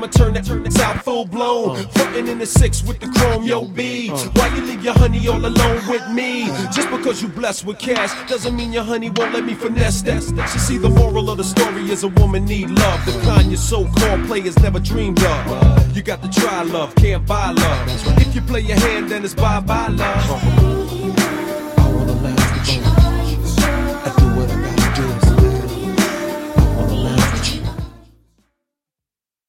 I'ma turn that out full blown. Frontin' in the 6 with the chrome, yo B. Why you leave your honey all alone with me? Just because you blessed with cash doesn't mean your honey won't let me finesse that. You see, the moral of the story is a woman need love, the kind your so-called players never dreamed of. You got to try love, can't buy love. If you play your hand, then it's bye-bye love.